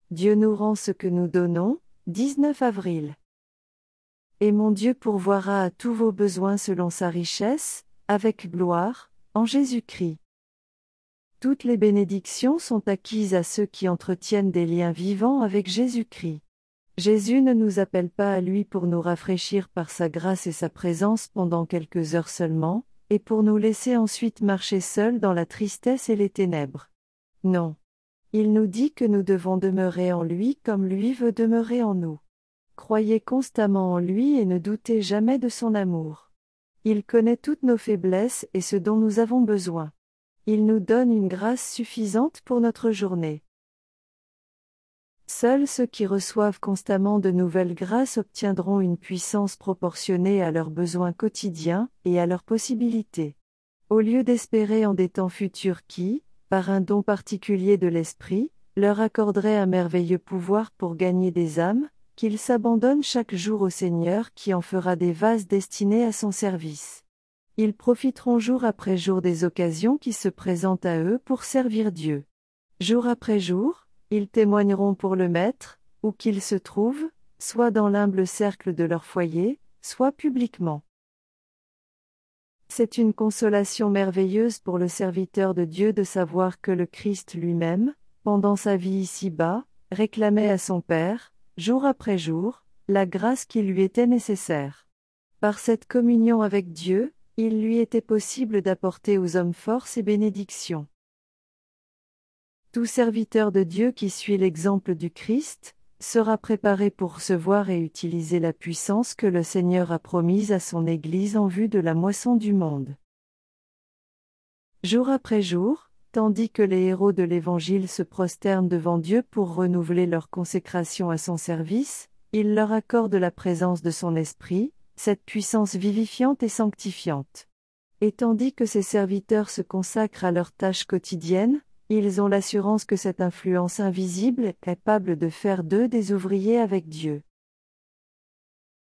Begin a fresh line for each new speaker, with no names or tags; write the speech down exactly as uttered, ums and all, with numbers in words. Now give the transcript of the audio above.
Dieu nous rend ce que nous donnons, dix-neuf avril. Et mon Dieu pourvoira à tous vos besoins selon sa richesse, avec gloire, en Jésus-Christ. Toutes les bénédictions sont acquises à ceux qui entretiennent des liens vivants avec Jésus-Christ. Jésus ne nous appelle pas à lui pour nous rafraîchir par sa grâce et sa présence pendant quelques heures seulement, et pour nous laisser ensuite marcher seuls dans la tristesse et les ténèbres. Non. Il nous dit que nous devons demeurer en lui comme lui veut demeurer en nous. Croyez constamment en lui et ne doutez jamais de son amour. Il connaît toutes nos faiblesses et ce dont nous avons besoin. Il nous donne une grâce suffisante pour notre journée. Seuls ceux qui reçoivent constamment de nouvelles grâces obtiendront une puissance proportionnée à leurs besoins quotidiens et à leurs possibilités. Au lieu d'espérer en des temps futurs qui, par un don particulier de l'Esprit, leur accorderait un merveilleux pouvoir pour gagner des âmes, qu'ils s'abandonnent chaque jour au Seigneur qui en fera des vases destinés à son service. Ils profiteront jour après jour des occasions qui se présentent à eux pour servir Dieu. Jour après jour, ils témoigneront pour le Maître, où qu'ils se trouvent, soit dans l'humble cercle de leur foyer, soit publiquement. C'est une consolation merveilleuse pour le serviteur de Dieu de savoir que le Christ lui-même, pendant sa vie ici-bas, réclamait à son Père, jour après jour, la grâce qui lui était nécessaire. Par cette communion avec Dieu, il lui était possible d'apporter aux hommes force et bénédiction. Tout serviteur de Dieu qui suit l'exemple du Christ, sera préparé pour recevoir et utiliser la puissance que le Seigneur a promise à son Église en vue de la moisson du monde. Jour après jour, tandis que les héros de l'Évangile se prosternent devant Dieu pour renouveler leur consécration à son service, il leur accorde la présence de son Esprit, cette puissance vivifiante et sanctifiante. Et tandis que ces serviteurs se consacrent à leurs tâches quotidiennes, ils ont l'assurance que cette influence invisible est capable de faire d'eux des ouvriers avec Dieu.